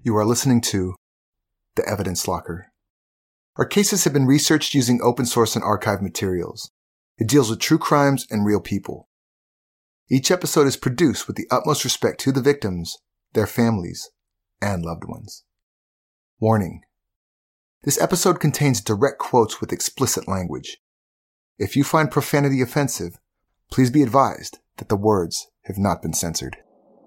You are listening to The Evidence Locker. Our cases have been researched using open source and archive materials. It deals with true crimes and real people. Each episode is produced with the utmost respect to the victims, their families, and loved ones. Warning. This episode contains direct quotes with explicit language. If you find profanity offensive, please be advised that the words have not been censored.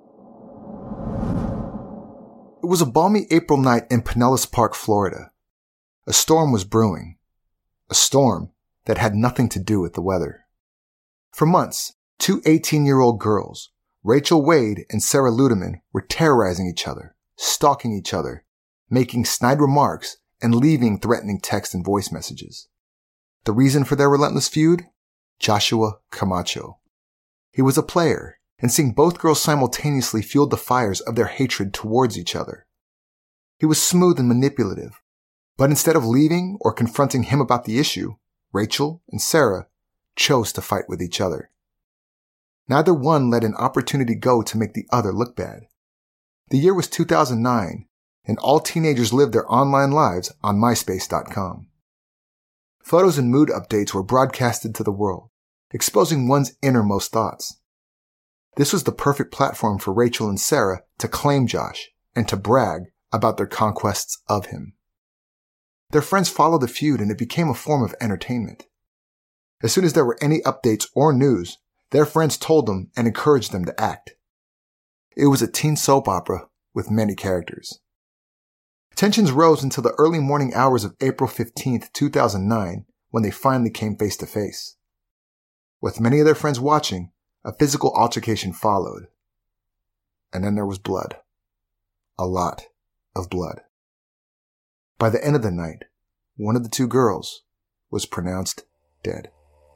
It was a balmy April night in Pinellas Park, Florida. A storm was brewing. A storm that had nothing to do with the weather. For months, two 18-year-old girls, Rachel Wade and Sarah Ludeman, were terrorizing each other, stalking each other, making snide remarks, and leaving threatening text and voice messages. The reason for their relentless feud? Joshua Camacho. He was a player, and seeing both girls simultaneously fueled the fires of their hatred towards each other. He was smooth and manipulative, but instead of leaving or confronting him about the issue, Rachel and Sarah chose to fight with each other. Neither one let an opportunity go to make the other look bad. The year was 2009, and all teenagers lived their online lives on MySpace.com. Photos and mood updates were broadcasted to the world, exposing one's innermost thoughts. This was the perfect platform for Rachel and Sarah to claim Josh and to brag about their conquests of him. Their friends followed the feud and it became a form of entertainment. As soon as there were any updates or news, their friends told them and encouraged them to act. It was a teen soap opera with many characters. Tensions rose until the early morning hours of April 15th, 2009, when they finally came face to face. With many of their friends watching, a physical altercation followed. And then there was blood. A lot of blood. By the end of the night, one of the two girls was pronounced dead.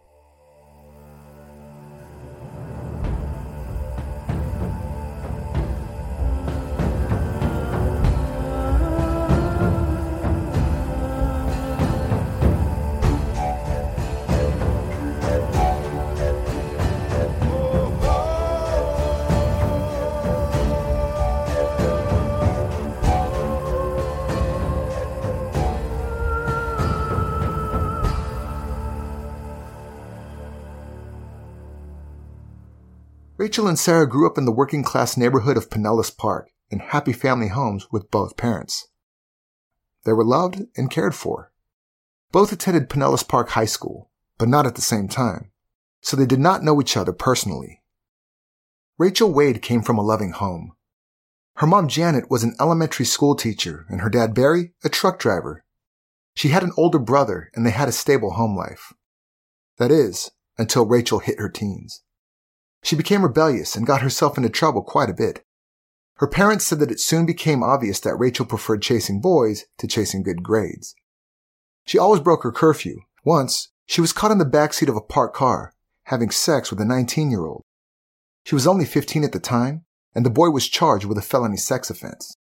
Rachel and Sarah grew up in the working-class neighborhood of Pinellas Park in happy family homes with both parents. They were loved and cared for. Both attended Pinellas Park High School, but not at the same time, so they did not know each other personally. Rachel Wade came from a loving home. Her mom Janet was an elementary school teacher and her dad Barry a truck driver. She had an older brother and they had a stable home life. That is, until Rachel hit her teens. She became rebellious and got herself into trouble quite a bit. Her parents said that it soon became obvious that Rachel preferred chasing boys to chasing good grades. She always broke her curfew. Once, she was caught in the backseat of a parked car, having sex with a 19-year-old. She was only 15 at the time, and the boy was charged with a felony sex offense.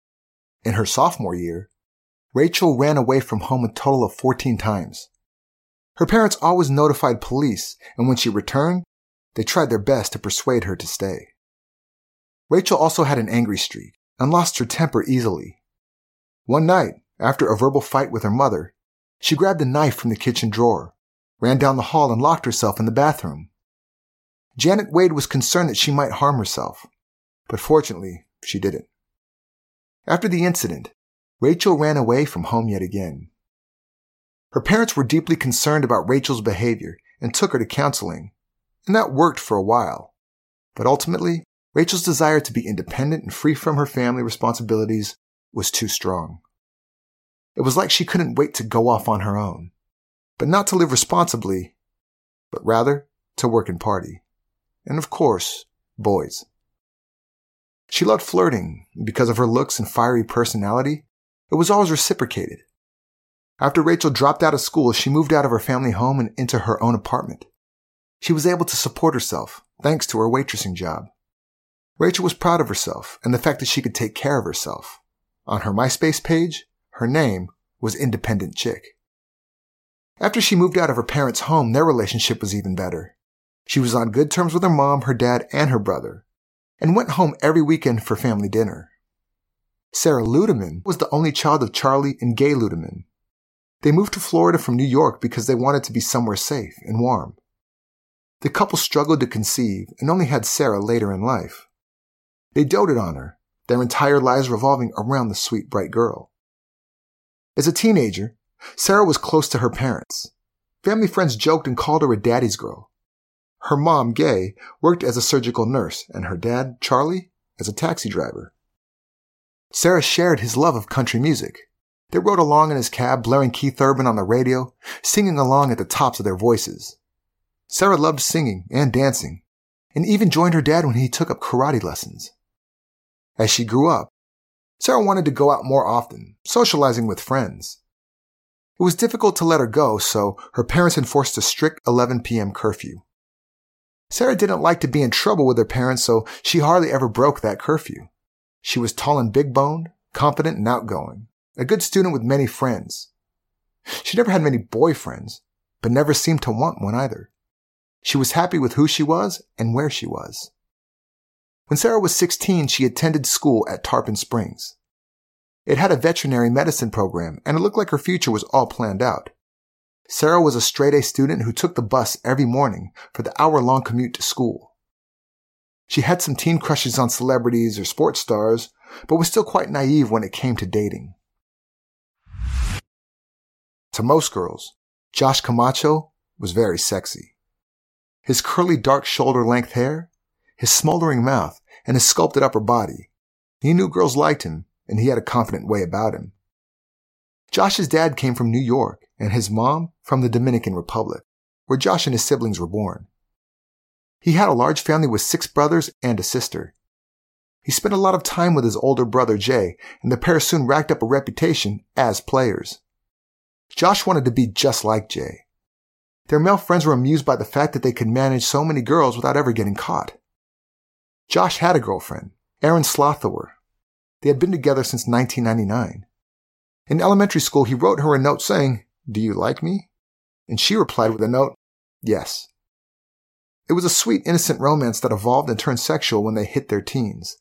In her sophomore year, Rachel ran away from home a total of 14 times. Her parents always notified police, and when she returned, they tried their best to persuade her to stay. Rachel also had an angry streak and lost her temper easily. One night, after a verbal fight with her mother, she grabbed a knife from the kitchen drawer, ran down the hall and locked herself in the bathroom. Janet Wade was concerned that she might harm herself, but fortunately, she didn't. After the incident, Rachel ran away from home yet again. Her parents were deeply concerned about Rachel's behavior and took her to counseling. And that worked for a while. But ultimately, Rachel's desire to be independent and free from her family responsibilities was too strong. It was like she couldn't wait to go off on her own. But not to live responsibly, but rather to work and party. And of course, boys. She loved flirting, and because of her looks and fiery personality, it was always reciprocated. After Rachel dropped out of school, she moved out of her family home and into her own apartment. She was able to support herself, thanks to her waitressing job. Rachel was proud of herself and the fact that she could take care of herself. On her MySpace page, her name was Independent Chick. After she moved out of her parents' home, their relationship was even better. She was on good terms with her mom, her dad, and her brother, and went home every weekend for family dinner. Sarah Ludeman was the only child of Charlie and Gay Ludeman. They moved to Florida from New York because they wanted to be somewhere safe and warm. The couple struggled to conceive and only had Sarah later in life. They doted on her, their entire lives revolving around the sweet, bright girl. As a teenager, Sarah was close to her parents. Family friends joked and called her a daddy's girl. Her mom, Gay, worked as a surgical nurse, and her dad, Charlie, as a taxi driver. Sarah shared his love of country music. They rode along in his cab, blaring Keith Urban on the radio, singing along at the tops of their voices. Sarah loved singing and dancing, and even joined her dad when he took up karate lessons. As she grew up, Sarah wanted to go out more often, socializing with friends. It was difficult to let her go, so her parents enforced a strict 11 p.m. curfew. Sarah didn't like to be in trouble with her parents, so she hardly ever broke that curfew. She was tall and big-boned, confident and outgoing, a good student with many friends. She never had many boyfriends, but never seemed to want one either. She was happy with who she was and where she was. When Sarah was 16, she attended school at Tarpon Springs. It had a veterinary medicine program, and it looked like her future was all planned out. Sarah was a straight-A student who took the bus every morning for the hour-long commute to school. She had some teen crushes on celebrities or sports stars, but was still quite naive when it came to dating. To most girls, Josh Camacho was very sexy. His curly dark shoulder-length hair, his smoldering mouth, and his sculpted upper body. He knew girls liked him, and he had a confident way about him. Josh's dad came from New York, and his mom from the Dominican Republic, where Josh and his siblings were born. He had a large family with 6 brothers and a sister. He spent a lot of time with his older brother Jay, and the pair soon racked up a reputation as players. Josh wanted to be just like Jay. Their male friends were amused by the fact that they could manage so many girls without ever getting caught. Josh had a girlfriend, Erin Slothower. They had been together since 1999. In elementary school, he wrote her a note saying, "Do you like me?" And she replied with a note, "Yes." It was a sweet, innocent romance that evolved and turned sexual when they hit their teens.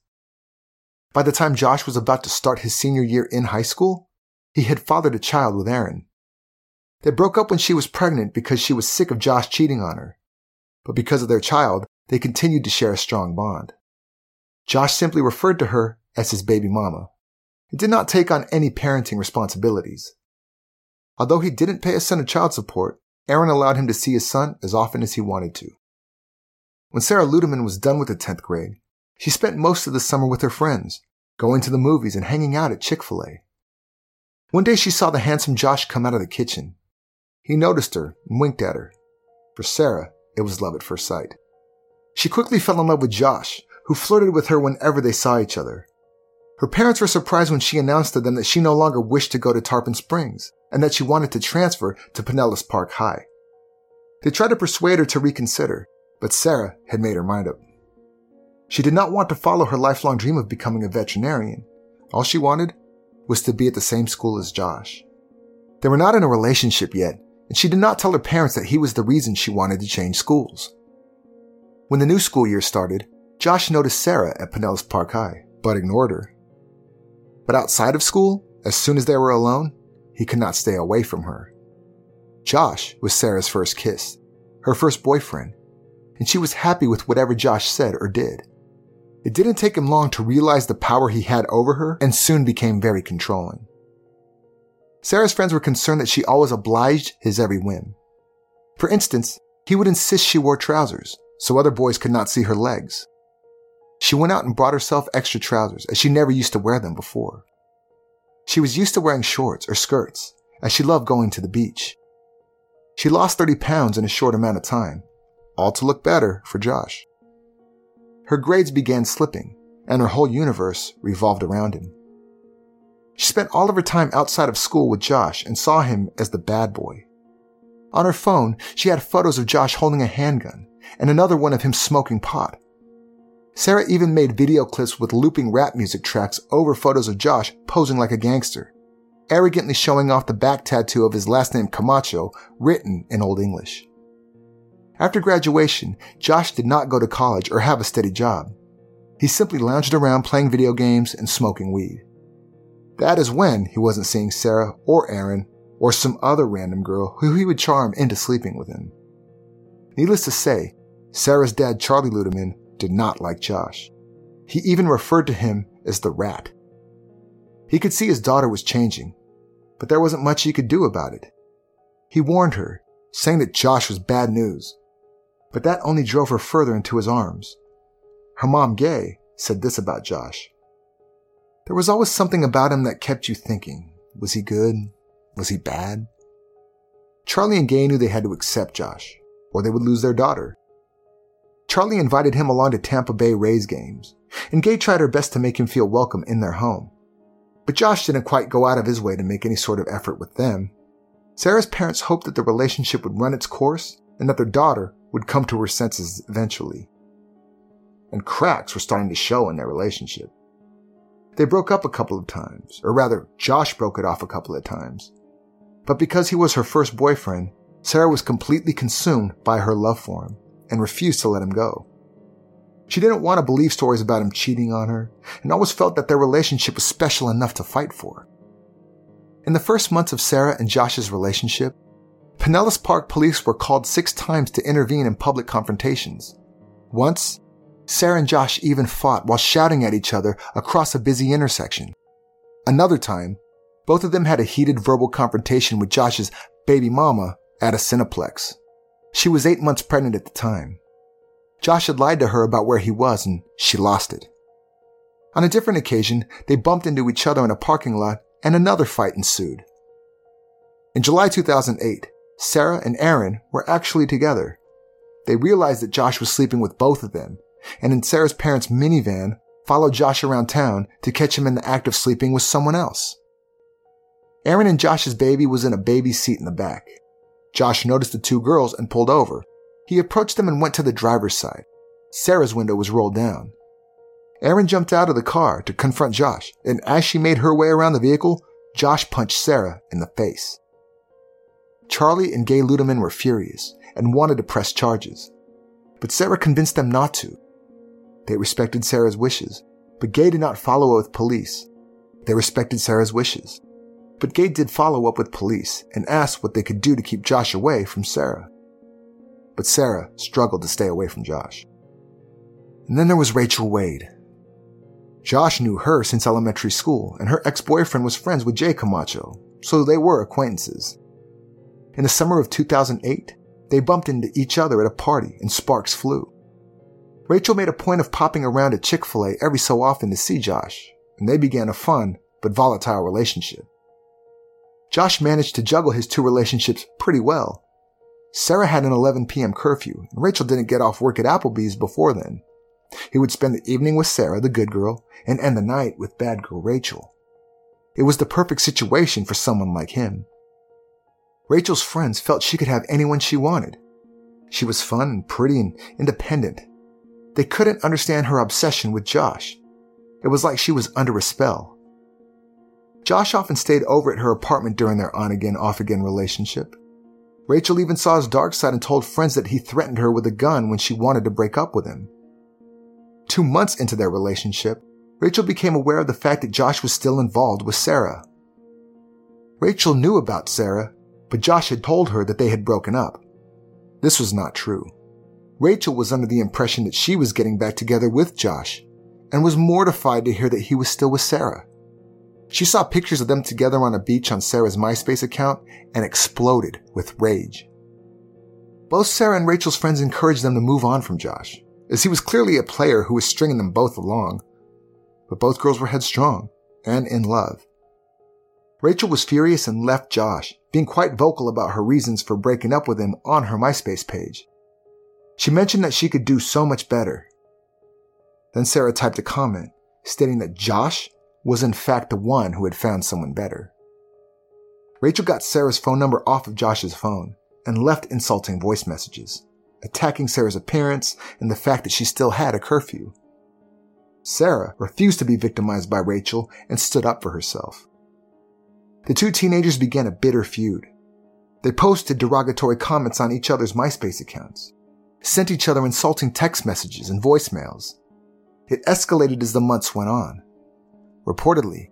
By the time Josh was about to start his senior year in high school, he had fathered a child with Erin. They broke up when she was pregnant because she was sick of Josh cheating on her. But because of their child, they continued to share a strong bond. Josh simply referred to her as his baby mama. He did not take on any parenting responsibilities. Although he didn't pay his son child support, Erin allowed him to see his son as often as he wanted to. When Sarah Ludeman was done with the 10th grade, she spent most of the summer with her friends, going to the movies and hanging out at Chick-fil-A. One day she saw the handsome Josh come out of the kitchen. He noticed her and winked at her. For Sarah, it was love at first sight. She quickly fell in love with Josh, who flirted with her whenever they saw each other. Her parents were surprised when she announced to them that she no longer wished to go to Tarpon Springs and that she wanted to transfer to Pinellas Park High. They tried to persuade her to reconsider, but Sarah had made her mind up. She did not want to follow her lifelong dream of becoming a veterinarian. All she wanted was to be at the same school as Josh. They were not in a relationship yet, and she did not tell her parents that he was the reason she wanted to change schools. When the new school year started, Josh noticed Sarah at Pinellas Park High, but ignored her. But outside of school, as soon as they were alone, he could not stay away from her. Josh was Sarah's first kiss, her first boyfriend, and she was happy with whatever Josh said or did. It didn't take him long to realize the power he had over her and soon became very controlling. Sarah's friends were concerned that she always obliged his every whim. For instance, he would insist she wore trousers, so other boys could not see her legs. She went out and brought herself extra trousers, as she never used to wear them before. She was used to wearing shorts or skirts, as she loved going to the beach. She lost 30 pounds in a short amount of time, all to look better for Josh. Her grades began slipping, and her whole universe revolved around him. She spent all of her time outside of school with Josh and saw him as the bad boy. On her phone, she had photos of Josh holding a handgun and another one of him smoking pot. Sarah even made video clips with looping rap music tracks over photos of Josh posing like a gangster, arrogantly showing off the back tattoo of his last name Camacho written in Old English. After graduation, Josh did not go to college or have a steady job. He simply lounged around playing video games and smoking weed. That is when he wasn't seeing Sarah or Aaron or some other random girl who he would charm into sleeping with him. Needless to say, Sarah's dad, Charlie Ludeman, did not like Josh. He even referred to him as the rat. He could see his daughter was changing, but there wasn't much he could do about it. He warned her, saying that Josh was bad news, but that only drove her further into his arms. Her mom, Gay, said this about Josh. There was always something about him that kept you thinking, was he good? Was he bad? Charlie and Gay knew they had to accept Josh, or they would lose their daughter. Charlie invited him along to Tampa Bay Rays games, and Gay tried her best to make him feel welcome in their home. But Josh didn't quite go out of his way to make any sort of effort with them. Sarah's parents hoped that the relationship would run its course and that their daughter would come to her senses eventually. And cracks were starting to show in their relationship. They broke up a couple of times, or rather, Josh broke it off a couple of times. But because he was her first boyfriend, Sarah was completely consumed by her love for him and refused to let him go. She didn't want to believe stories about him cheating on her and always felt that their relationship was special enough to fight for. In the first months of Sarah and Josh's relationship, Pinellas Park police were called 6 times to intervene in public confrontations. Once, Sarah and Josh even fought while shouting at each other across a busy intersection. Another time, both of them had a heated verbal confrontation with Josh's baby mama at a Cineplex. She was 8 months pregnant at the time. Josh had lied to her about where he was and she lost it. On a different occasion, they bumped into each other in a parking lot and another fight ensued. In July 2008, Sarah and Aaron were actually together. They realized that Josh was sleeping with both of them, and in Sarah's parents' minivan, followed Josh around town to catch him in the act of sleeping with someone else. Aaron and Josh's baby was in a baby seat in the back. Josh noticed the 2 girls and pulled over. He approached them and went to the driver's side. Sarah's window was rolled down. Aaron jumped out of the car to confront Josh, and as she made her way around the vehicle, Josh punched Sarah in the face. Charlie and Gay Ludeman were furious and wanted to press charges, but Sarah convinced them not to. They respected Sarah's wishes, but Gay did not follow up with police. They respected Sarah's wishes, but Gay did follow up with police and asked what they could do to keep Josh away from Sarah. But Sarah struggled to stay away from Josh. And then there was Rachel Wade. Josh knew her since elementary school, and her ex-boyfriend was friends with Jay Camacho, so they were acquaintances. In the summer of 2008, they bumped into each other at a party and sparks flew. Rachel made a point of popping around at Chick-fil-A every so often to see Josh, and they began a fun but volatile relationship. Josh managed to juggle his 2 relationships pretty well. Sarah had an 11 p.m. curfew, and Rachel didn't get off work at Applebee's before then. He would spend the evening with Sarah, the good girl, and end the night with bad girl Rachel. It was the perfect situation for someone like him. Rachel's friends felt she could have anyone she wanted. She was fun and pretty and independent. They couldn't understand her obsession with Josh. It was like she was under a spell. Josh often stayed over at her apartment during their on-again, off-again relationship. Rachel even saw his dark side and told friends that he threatened her with a gun when she wanted to break up with him. 2 months into their relationship, Rachel became aware of the fact that Josh was still involved with Sarah. Rachel knew about Sarah, but Josh had told her that they had broken up. This was not true. Rachel was under the impression that she was getting back together with Josh, and was mortified to hear that he was still with Sarah. She saw pictures of them together on a beach on Sarah's MySpace account and exploded with rage. Both Sarah and Rachel's friends encouraged them to move on from Josh, as he was clearly a player who was stringing them both along. But both girls were headstrong and in love. Rachel was furious and left Josh, being quite vocal about her reasons for breaking up with him on her MySpace page. She mentioned that she could do so much better. Then Sarah typed a comment stating that Josh was in fact the one who had found someone better. Rachel got Sarah's phone number off of Josh's phone and left insulting voice messages, attacking Sarah's appearance and the fact that she still had a curfew. Sarah refused to be victimized by Rachel and stood up for herself. The 2 teenagers began a bitter feud. They posted derogatory comments on each other's MySpace accounts, sent each other insulting text messages and voicemails. It escalated as the months went on. Reportedly,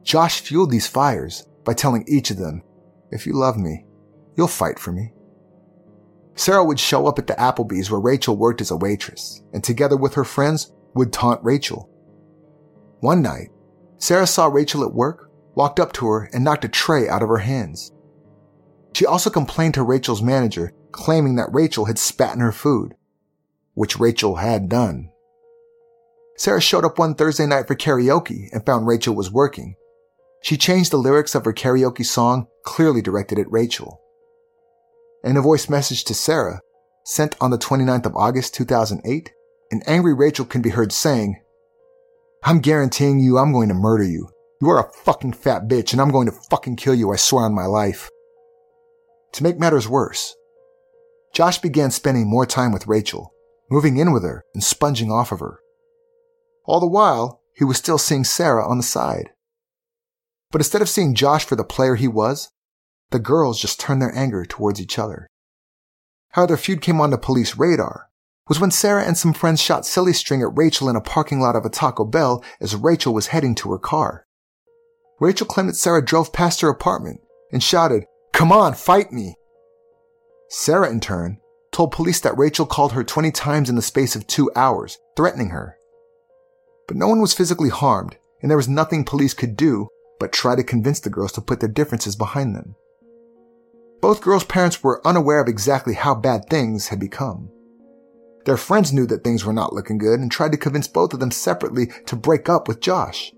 Josh fueled these fires by telling each of them, "If you love me, you'll fight for me." Sarah would show up at the Applebee's where Rachel worked as a waitress, and together with her friends would taunt Rachel. One night, Sarah saw Rachel at work, walked up to her, and knocked a tray out of her hands. She also complained to Rachel's manager, claiming that Rachel had spat in her food, which Rachel had done. Sarah showed up one Thursday night for karaoke and found Rachel was working. She changed the lyrics of her karaoke song, clearly directed at Rachel. In a voice message to Sarah, sent on the 29th of August 2008, an angry Rachel can be heard saying, "I'm guaranteeing you I'm going to murder you. You are a fucking fat bitch and I'm going to fucking kill you, I swear on my life." To make matters worse, Josh began spending more time with Rachel, moving in with her and sponging off of her. All the while, he was still seeing Sarah on the side. But instead of seeing Josh for the player he was, the girls just turned their anger towards each other. How their feud came onto police radar was when Sarah and some friends shot silly string at Rachel in a parking lot of a Taco Bell as Rachel was heading to her car. Rachel claimed that Sarah drove past her apartment and shouted, "Come on, fight me!" Sarah, in turn, told police that Rachel called her 20 times in the space of 2 hours, threatening her. But no one was physically harmed, and there was nothing police could do but try to convince the girls to put their differences behind them. Both girls' parents were unaware of exactly how bad things had become. Their friends knew that things were not looking good and tried to convince both of them separately to break up with Josh.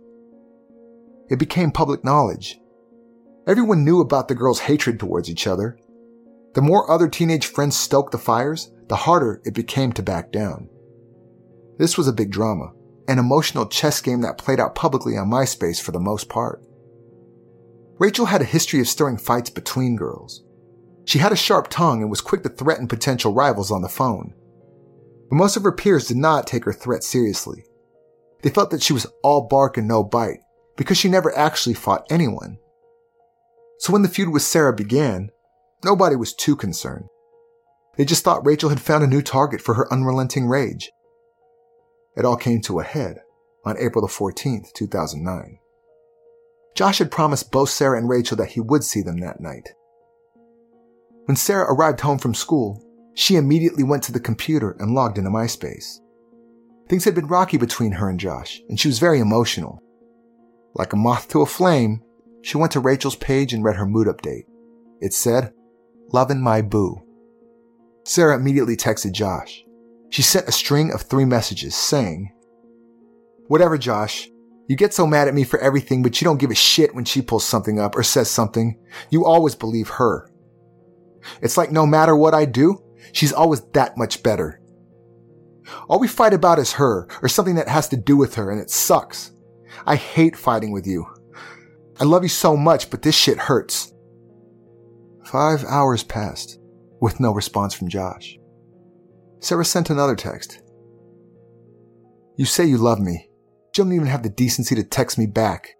It became public knowledge. Everyone knew about the girls' hatred towards each other. The more other teenage friends stoked the fires, the harder it became to back down. This was a big drama, an emotional chess game that played out publicly on MySpace for the most part. Rachel had a history of stirring fights between girls. She had a sharp tongue and was quick to threaten potential rivals on the phone. But most of her peers did not take her threat seriously. They felt that she was all bark and no bite because she never actually fought anyone. So when the feud with Sarah began, nobody was too concerned. They just thought Rachel had found a new target for her unrelenting rage. It all came to a head on April the 14th, 2009. Josh had promised both Sarah and Rachel that he would see them that night. When Sarah arrived home from school, she immediately went to the computer and logged into MySpace. Things had been rocky between her and Josh, and she was very emotional. Like a moth to a flame, she went to Rachel's page and read her mood update. It said, "Lovin' my boo." Sarah immediately texted Josh. She sent a string of 3 messages saying, "Whatever, Josh. You get so mad at me for everything, but you don't give a shit when she pulls something up or says something. You always believe her. It's like no matter what I do, she's always that much better. All we fight about is her or something that has to do with her, and it sucks. I hate fighting with you. I love you so much, but this shit hurts." 5 hours passed with no response from Josh. Sarah sent another text. "You say you love me. You don't even have the decency to text me back."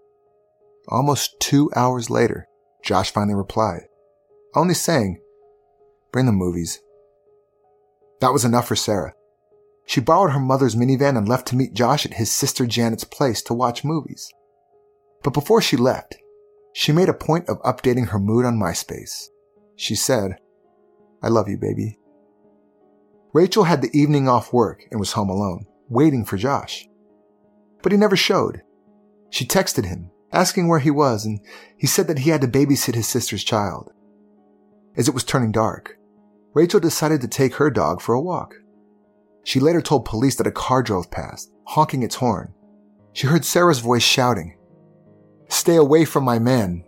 Almost 2 hours later, Josh finally replied, only saying, "Bring the movies." That was enough for Sarah. She borrowed her mother's minivan and left to meet Josh at his sister Janet's place to watch movies. But before she left, she made a point of updating her mood on MySpace. She said, "I love you, baby." Rachel had the evening off work and was home alone, waiting for Josh. But he never showed. She texted him, asking where he was, and he said that he had to babysit his sister's child. As it was turning dark, Rachel decided to take her dog for a walk. She later told police that a car drove past, honking its horn. She heard Sarah's voice shouting, "Stay away from my man."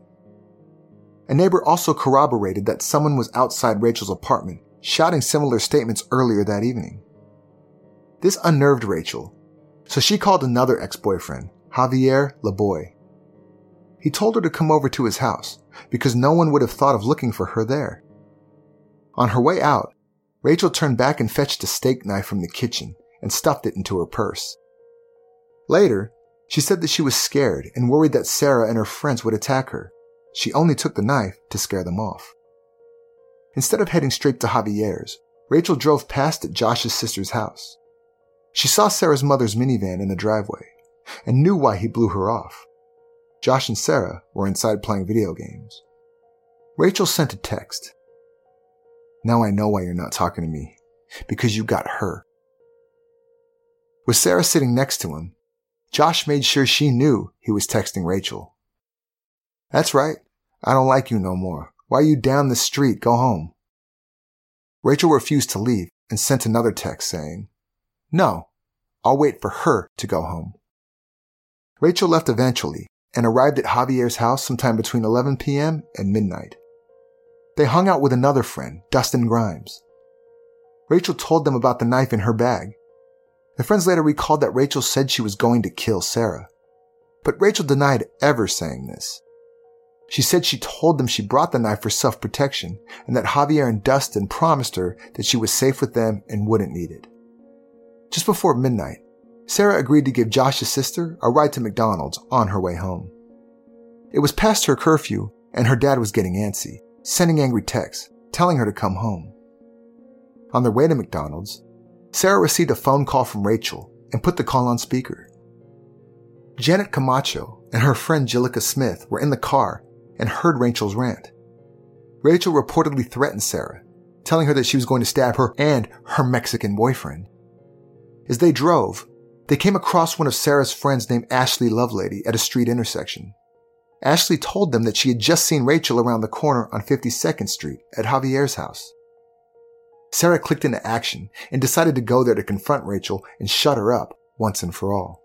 A neighbor also corroborated that someone was outside Rachel's apartment, shouting similar statements earlier that evening. This unnerved Rachel, so she called another ex-boyfriend, Javier Laboy. He told her to come over to his house because no one would have thought of looking for her there. On her way out, Rachel turned back and fetched a steak knife from the kitchen and stuffed it into her purse. Later, she said that she was scared and worried that Sarah and her friends would attack her. She only took the knife to scare them off. Instead of heading straight to Javier's, Rachel drove past at Josh's sister's house. She saw Sarah's mother's minivan in the driveway and knew why he blew her off. Josh and Sarah were inside playing video games. Rachel sent a text. "Now I know why you're not talking to me. Because you got her." With Sarah sitting next to him, Josh made sure she knew he was texting Rachel. "That's right. I don't like you no more. Why are you down the street? Go home." Rachel refused to leave and sent another text saying, "No, I'll wait for her to go home." Rachel left eventually and arrived at Javier's house sometime between 11 p.m. and midnight. They hung out with another friend, Dustin Grimes. Rachel told them about the knife in her bag. The friends later recalled that Rachel said she was going to kill Sarah, but Rachel denied ever saying this. She said she told them she brought the knife for self-protection and that Javier and Dustin promised her that she was safe with them and wouldn't need it. Just before midnight, Sarah agreed to give Josh's sister a ride to McDonald's on her way home. It was past her curfew and her dad was getting antsy, sending angry texts, telling her to come home. On their way to McDonald's, Sarah received a phone call from Rachel and put the call on speaker. Janet Camacho and her friend Jillica Smith were in the car and heard Rachel's rant. Rachel reportedly threatened Sarah, telling her that she was going to stab her and her Mexican boyfriend. As they drove, they came across one of Sarah's friends named Ashley Lovelady at a street intersection. Ashley told them that she had just seen Rachel around the corner on 52nd Street at Javier's house. Sarah clicked into action and decided to go there to confront Rachel and shut her up once and for all.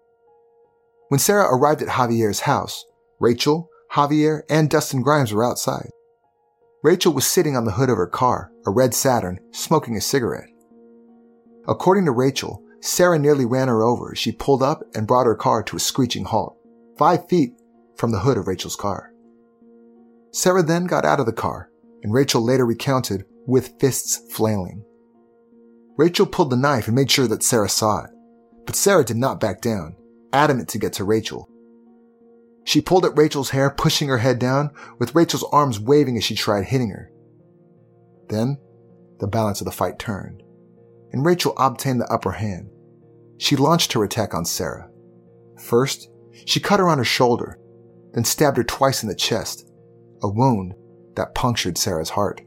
When Sarah arrived at Javier's house, Rachel, Javier, and Dustin Grimes were outside. Rachel was sitting on the hood of her car, a red Saturn, smoking a cigarette. According to Rachel, Sarah nearly ran her over as she pulled up and brought her car to a screeching halt, 5 feet from the hood of Rachel's car. Sarah then got out of the car, and Rachel later recounted with fists flailing. Rachel pulled the knife and made sure that Sarah saw it, but Sarah did not back down, adamant to get to Rachel. She pulled at Rachel's hair, pushing her head down, with Rachel's arms waving as she tried hitting her. Then, the balance of the fight turned, and Rachel obtained the upper hand. She launched her attack on Sarah. First, she cut her on her shoulder, then stabbed her twice in the chest, a wound that punctured Sarah's heart.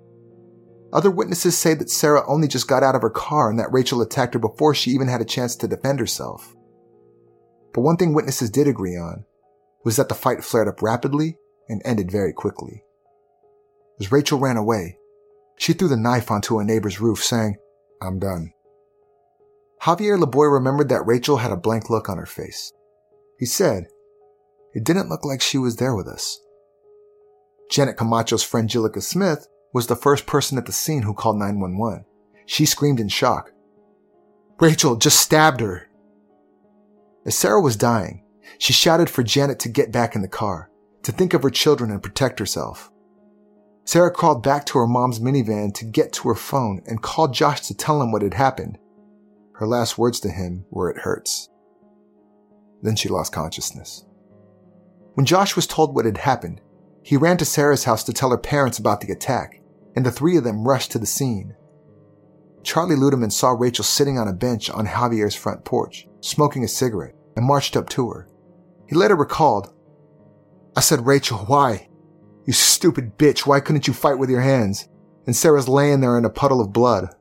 Other witnesses say that Sarah only just got out of her car and that Rachel attacked her before she even had a chance to defend herself. But one thing witnesses did agree on was that the fight flared up rapidly and ended very quickly. As Rachel ran away, she threw the knife onto a neighbor's roof, saying, "I'm done." Javier Laboy remembered that Rachel had a blank look on her face. He said, "It didn't look like she was there with us." Janet Camacho's friend Jillica Smith was the first person at the scene who called 911. She screamed in shock, "Rachel just stabbed her." As Sarah was dying, she shouted for Janet to get back in the car, to think of her children and protect herself. Sarah crawled back to her mom's minivan to get to her phone and called Josh to tell him what had happened. Her last words to him were, "It hurts." Then she lost consciousness. When Josh was told what had happened, he ran to Sarah's house to tell her parents about the attack, and the three of them rushed to the scene. Charlie Ludeman saw Rachel sitting on a bench on Javier's front porch, smoking a cigarette, and marched up to her. He later recalled, "I said, 'Rachel, why? You stupid bitch, why couldn't you fight with your hands?' And Sarah's laying there in a puddle of blood."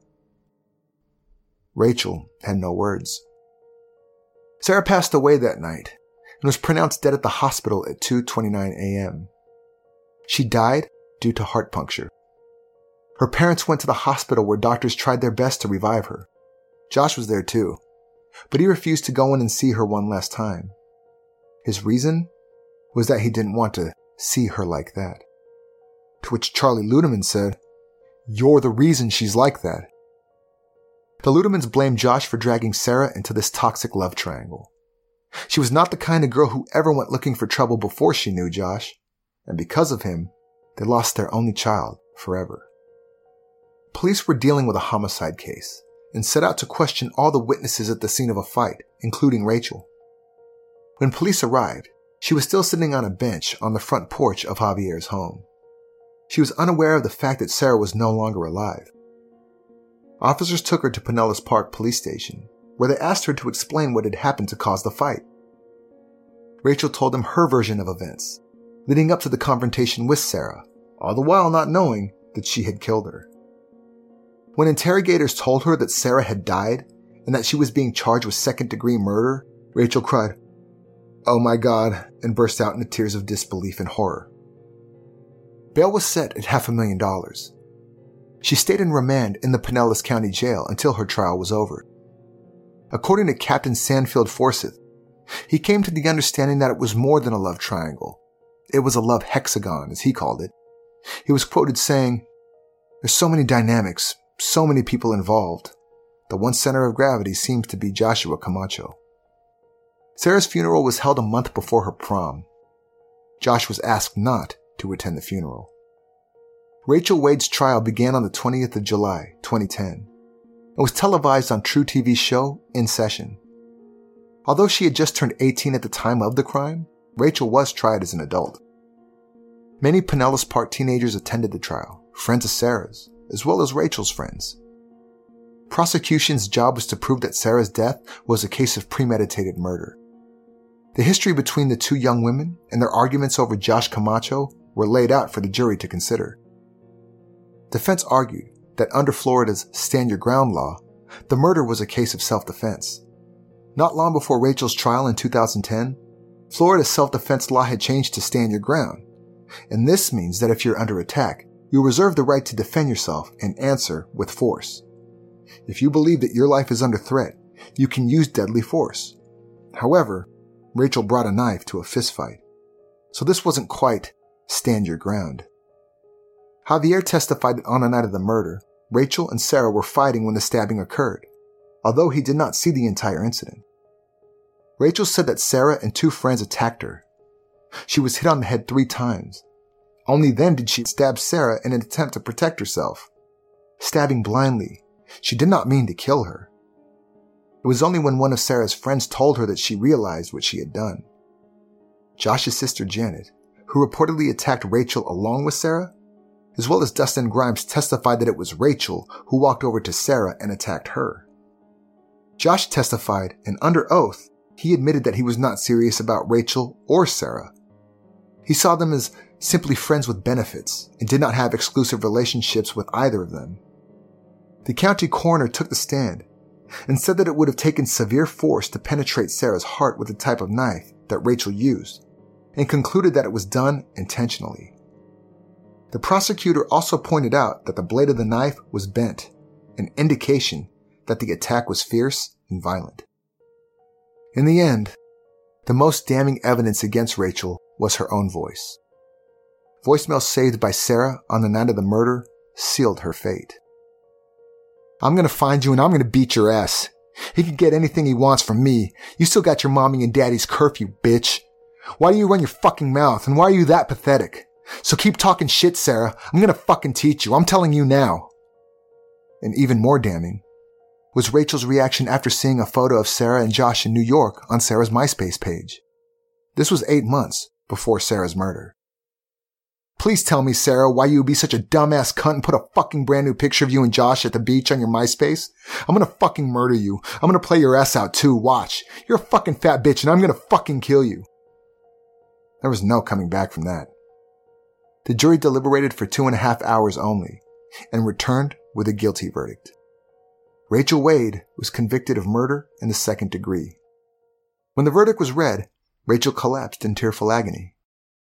Rachel had no words. Sarah passed away that night and was pronounced dead at the hospital at 2:29 a.m. She died due to heart puncture. Her parents went to the hospital where doctors tried their best to revive her. Josh was there too, but he refused to go in and see her one last time. His reason was that he didn't want to see her like that. To which Charlie Ludeman said, "You're the reason she's like that." The Ludemans blamed Josh for dragging Sarah into this toxic love triangle. She was not the kind of girl who ever went looking for trouble before she knew Josh, and because of him, they lost their only child forever. Police were dealing with a homicide case and set out to question all the witnesses at the scene of a fight, including Rachel. When police arrived, she was still sitting on a bench on the front porch of Javier's home. She was unaware of the fact that Sarah was no longer alive. Officers took her to Pinellas Park Police Station, where they asked her to explain what had happened to cause the fight. Rachel told him her version of events, leading up to the confrontation with Sarah, all the while not knowing that she had killed her. When interrogators told her that Sarah had died and that she was being charged with second-degree murder, Rachel cried, "Oh my God," and burst out into tears of disbelief and horror. Bail was set at $500,000. She stayed in remand in the Pinellas County Jail until her trial was over. According to Captain Sandfield Forsyth, he came to the understanding that it was more than a love triangle. It was a love hexagon, as he called it. He was quoted saying, "There's so many dynamics, so many people involved. The one center of gravity seems to be Joshua Camacho." Sarah's funeral was held a month before her prom. Josh was asked not to attend the funeral. Rachel Wade's trial began on the 20th of July, 2010. It was televised on True TV's show In Session. Although she had just turned 18 at the time of the crime, Rachel was tried as an adult. Many Pinellas Park teenagers attended the trial, friends of Sarah's, as well as Rachel's friends. Prosecution's job was to prove that Sarah's death was a case of premeditated murder. The history between the two young women and their arguments over Josh Camacho were laid out for the jury to consider. Defense argued that under Florida's Stand Your Ground law, the murder was a case of self-defense. Not long before Rachel's trial in 2010, Florida's self-defense law had changed to Stand Your Ground, and this means that if you're under attack, you reserve the right to defend yourself and answer with force. If you believe that your life is under threat, you can use deadly force. However, Rachel brought a knife to a fistfight, so this wasn't quite Stand Your Ground. Javier testified that on the night of the murder, Rachel and Sarah were fighting when the stabbing occurred, although he did not see the entire incident. Rachel said that Sarah and two friends attacked her. She was hit on the head 3 times. Only then did she stab Sarah in an attempt to protect herself. Stabbing blindly, she did not mean to kill her. It was only when one of Sarah's friends told her that she realized what she had done. Josh's sister Janet, who reportedly attacked Rachel along with Sarah, as well as Dustin Grimes, testified that it was Rachel who walked over to Sarah and attacked her. Josh testified, and under oath, he admitted that he was not serious about Rachel or Sarah. He saw them as simply friends with benefits and did not have exclusive relationships with either of them. The county coroner took the stand and said that it would have taken severe force to penetrate Sarah's heart with the type of knife that Rachel used, and concluded that it was done intentionally. The prosecutor also pointed out that the blade of the knife was bent, an indication that the attack was fierce and violent. In the end, the most damning evidence against Rachel was her own voice. Voicemail saved by Sarah on the night of the murder sealed her fate. "I'm gonna find you and I'm gonna beat your ass. He can get anything he wants from me. You still got your mommy and daddy's curfew, bitch. Why do you run your fucking mouth, and why are you that pathetic? So keep talking shit, Sarah. I'm gonna fucking teach you. I'm telling you now." And even more damning was Rachel's reaction after seeing a photo of Sarah and Josh in New York on Sarah's MySpace page. This was 8 months before Sarah's murder. "Please tell me, Sarah, why you would be such a dumbass cunt and put a fucking brand new picture of you and Josh at the beach on your MySpace. I'm gonna fucking murder you. I'm gonna play your ass out too, watch. You're a fucking fat bitch and I'm gonna fucking kill you." There was no coming back from that. The jury deliberated for 2.5 hours only and returned with a guilty verdict. Rachel Wade was convicted of murder in the 2nd degree. When the verdict was read, Rachel collapsed in tearful agony.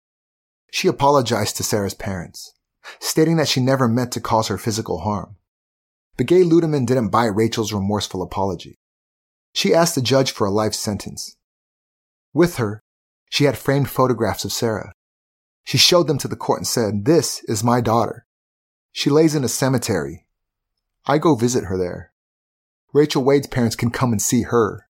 She apologized to Sarah's parents, stating that she never meant to cause her physical harm. But Gay Ludeman didn't buy Rachel's remorseful apology. She asked the judge for a life sentence. With her, she had framed photographs of Sarah. She showed them to the court and said, "This is my daughter. She lays in a cemetery. I go visit her there. Rachel Wade's parents can come and see her."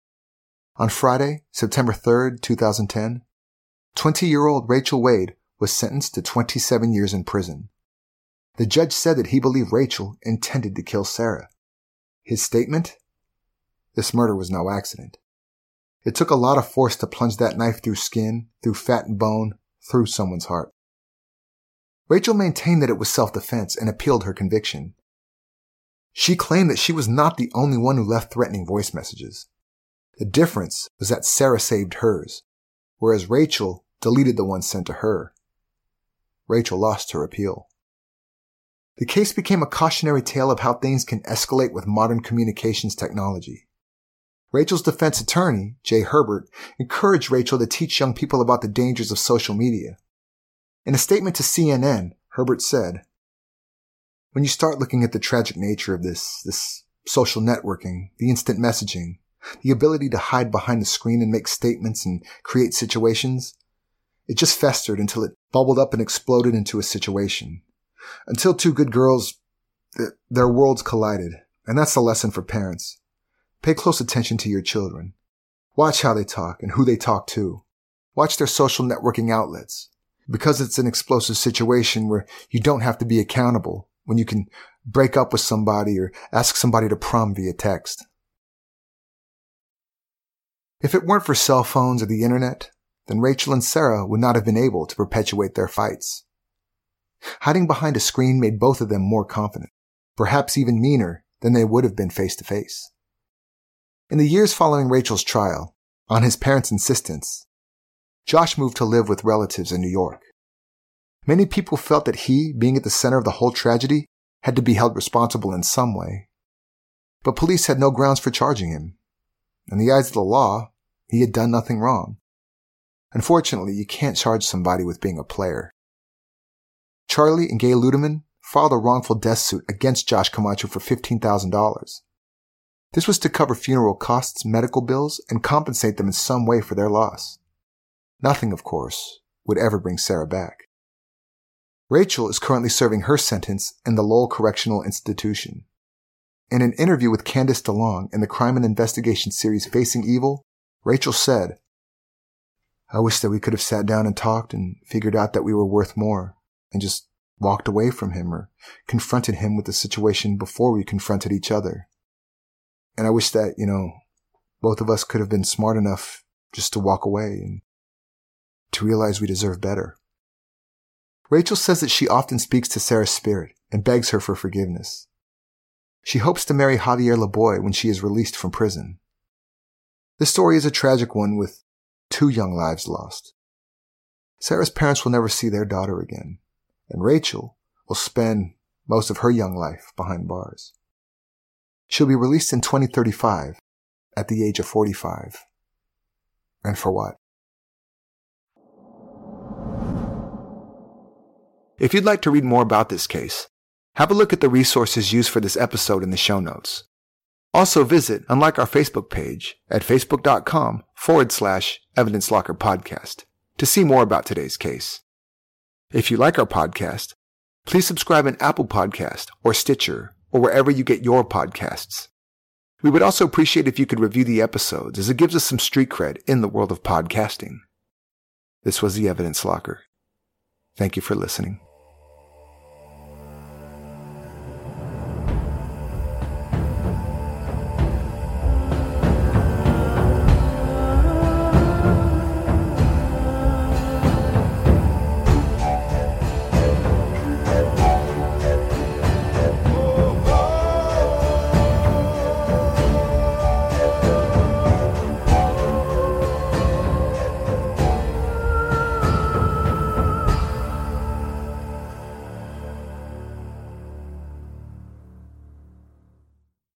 On Friday, September 3rd, 2010, 20-year-old Rachel Wade was sentenced to 27 years in prison. The judge said that he believed Rachel intended to kill Sarah. His statement? This murder was no accident. It took a lot of force to plunge that knife through skin, through fat and bone, through someone's heart. Rachel maintained that it was self-defense and appealed her conviction. She claimed that she was not the only one who left threatening voice messages. The difference was that Sarah saved hers. whereas Rachel deleted the ones sent to her. Rachel lost her appeal. The case became a cautionary tale of how things can escalate with modern communications technology. Rachel's defense attorney, Jay Herbert, encouraged Rachel to teach young people about the dangers of social media. In a statement to CNN, Herbert said, "When you start looking at the tragic nature of this social networking, the instant messaging, the ability to hide behind the screen and make statements and create situations, it just festered until it bubbled up and exploded into a situation. Until two good girls, their worlds collided. And that's the lesson for parents. Pay close attention to your children. Watch how they talk and who they talk to. Watch their social networking outlets. Because it's an explosive situation where you don't have to be accountable, when you can break up with somebody or ask somebody to prom via text." If it weren't for cell phones or the internet, then Rachel and Sarah would not have been able to perpetuate their fights. Hiding behind a screen made both of them more confident, perhaps even meaner than they would have been face to face. In the years following Rachel's trial, on his parents' insistence, Josh moved to live with relatives in New York. Many people felt that he, being at the center of the whole tragedy, had to be held responsible in some way. But police had no grounds for charging him. In the eyes of the law, he had done nothing wrong. Unfortunately, you can't charge somebody with being a player. Charlie and Gay Ludeman filed a wrongful death suit against Josh Camacho for $15,000. This was to cover funeral costs, medical bills, and compensate them in some way for their loss. Nothing, of course, would ever bring Sarah back. Rachel is currently serving her sentence in the Lowell Correctional Institution. In an interview with Candice DeLong in the crime and investigation series Facing Evil, Rachel said, "I wish that we could have sat down and talked and figured out that we were worth more and just walked away from him or confronted him with the situation before we confronted each other. And I wish that, both of us could have been smart enough just to walk away and to realize we deserve better." Rachel says that she often speaks to Sarah's spirit and begs her for forgiveness. She hopes to marry Javier Laboy when she is released from prison. This story is a tragic one with 2 young lives lost. Sarah's parents will never see their daughter again, and Rachel will spend most of her young life behind bars. She'll be released in 2035 at the age of 45. And for what? If you'd like to read more about this case, have a look at the resources used for this episode in the show notes. Also visit and like our Facebook page at facebook.com/Evidence Locker Podcast to see more about today's case. If you like our podcast, please subscribe in Apple Podcast or Stitcher or wherever you get your podcasts. We would also appreciate if you could review the episodes, as it gives us some street cred in the world of podcasting. This was the Evidence Locker. Thank you for listening.